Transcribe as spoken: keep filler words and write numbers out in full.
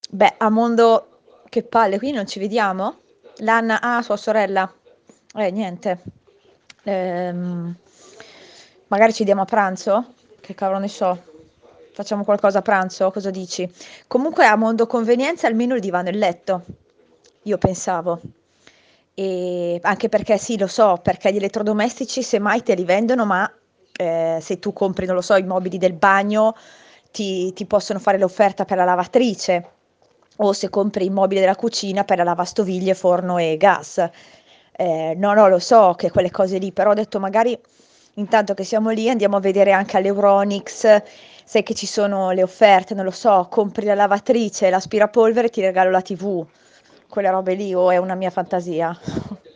Beh, a mondo che palle, quindi non ci vediamo? L'Anna, ah, sua sorella. Eh, niente. Ehm, magari ci diamo a pranzo? Che cavolo ne so. Facciamo qualcosa a pranzo? Cosa dici? Comunque a mondo convenienza almeno il divano e il letto. Io pensavo. E anche perché sì, lo so, perché gli elettrodomestici semmai te li vendono, ma eh, se tu compri, non lo so, i mobili del bagno ti, ti possono fare l'offerta per la lavatrice o se compri i mobili della cucina per la lavastoviglie, forno e gas. Eh, no, no, lo so che quelle cose lì, però ho detto magari intanto che siamo lì andiamo a vedere anche all'Euronix, sai che ci sono le offerte, non lo so, compri la lavatrice, l'aspirapolvere e ti regalo la T V, quelle robe lì o è una mia fantasia?